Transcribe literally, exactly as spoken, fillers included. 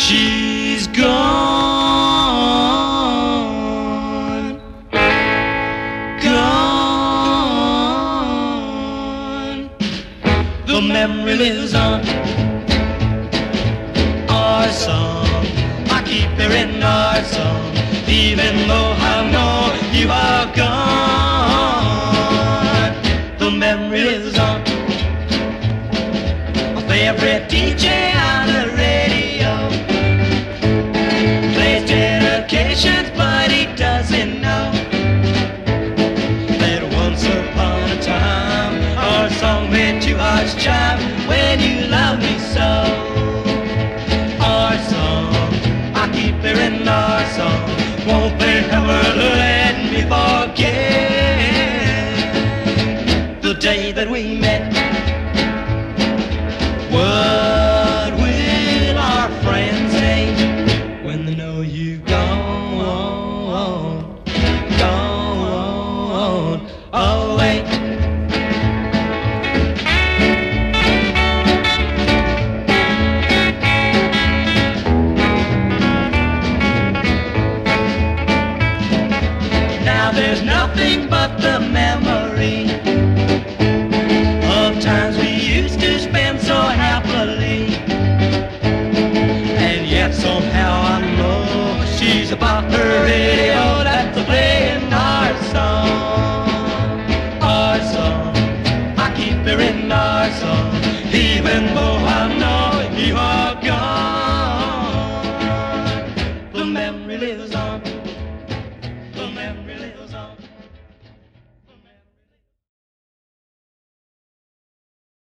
She's gone, gone. The memory lives on. Our song, I keep hearing our song, even though I know you are gone.